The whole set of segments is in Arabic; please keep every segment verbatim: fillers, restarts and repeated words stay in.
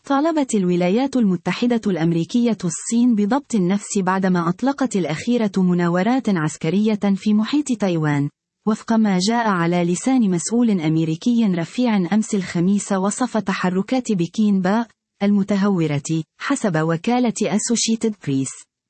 طالبت الولايات المتحدة الأمريكية الصين بضبط النفس بعدما أطلقت الأخيرة مناورات عسكرية في محيط تايوان، وفق ما جاء على لسان مسؤول أمريكي رفيع أمس الخميس وصف تحركات بكين با المتهورة حسب وكالة أسوشيتد بريس.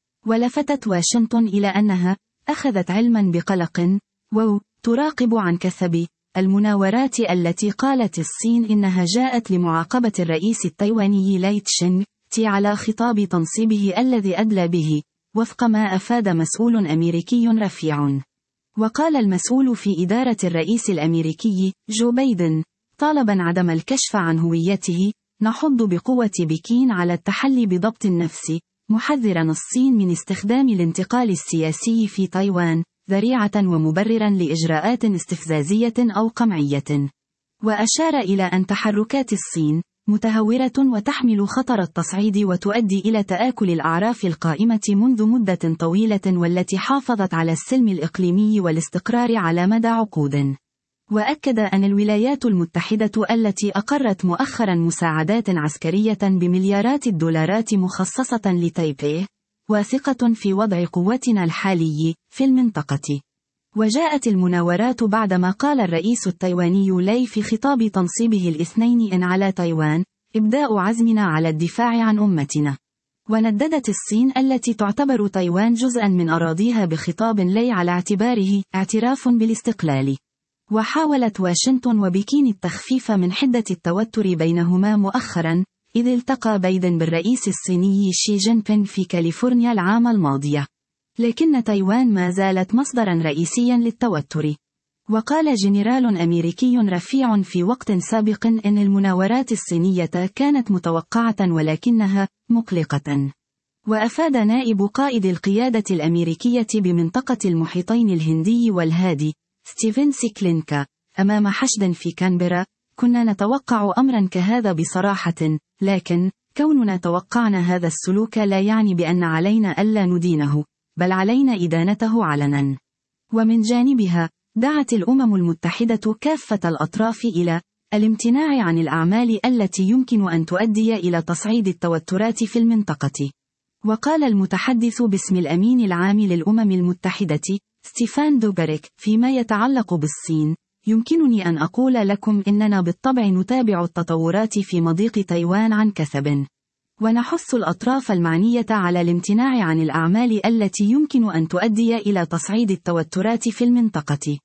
ولفتت واشنطن إلى أنها أخذت علما بقلق و تراقب عن كثب المناورات التي قالت الصين إنها جاءت لمعاقبة الرئيس التايواني لاي تشينغ تي على خطاب تنصيبه الذي أدلى به، وفق ما أفاد مسؤول أمريكي رفيع. وقال المسؤول في إدارة الرئيس الأمريكي جو بايدن طالبا عدم الكشف عن هويته: نحض بقوة بكين على التحلي بضبط النفس، محذرا الصين من استخدام الانتقال السياسي في تايوان ذريعة ومبررا لإجراءات استفزازية أو قمعية. وأشار إلى أن تحركات الصين متهورة وتحمل خطر التصعيد وتؤدي إلى تآكل الأعراف القائمة منذ مدة طويلة والتي حافظت على السلم الإقليمي والاستقرار على مدى عقود. وأكد أن الولايات المتحدة التي أقرت مؤخرا مساعدات عسكرية بمليارات الدولارات مخصصة لتايبيه واثقة في وضع قوتنا الحالي في المنطقة. وجاءت المناورات بعدما قال الرئيس التايواني لاي في خطاب تنصيبه الاثنين إن على تايوان إبداء عزمنا على الدفاع عن أمتنا. ونددت الصين التي تعتبر تايوان جزءا من أراضيها بخطاب لاي على اعتباره اعتراف بالاستقلال. وحاولت واشنطن وبكين التخفيف من حدة التوتر بينهما مؤخرا، إذ التقى بايدن بالرئيس الصيني شي جين بينغ في كاليفورنيا العام الماضي. لكن تايوان ما زالت مصدرا رئيسيا للتوتر. وقال جنرال أمريكي رفيع في وقت سابق إن المناورات الصينية كانت متوقعة ولكنها مقلقة. وأفاد نائب قائد القيادة الأمريكية بمنطقة المحيطين الهندي والهادي ستيفن سيكلينكا أمام حشد في كانبرا: كنا نتوقع أمرا كهذا بصراحة، لكن كوننا توقعنا هذا السلوك لا يعني بأن علينا ألا ندينه، بل علينا إدانته علنا. ومن جانبها دعت الأمم المتحدة كافة الأطراف إلى الامتناع عن الأعمال التي يمكن أن تؤدي إلى تصعيد التوترات في المنطقة. وقال المتحدث باسم الأمين العام للأمم المتحدة ستيفان دوغاريك: فيما يتعلق بالصين، يمكنني أن أقول لكم إننا بالطبع نتابع التطورات في مضيق تايوان عن كثب، ونحث الأطراف المعنية على الامتناع عن الأعمال التي يمكن أن تؤدي إلى تصعيد التوترات في المنطقة.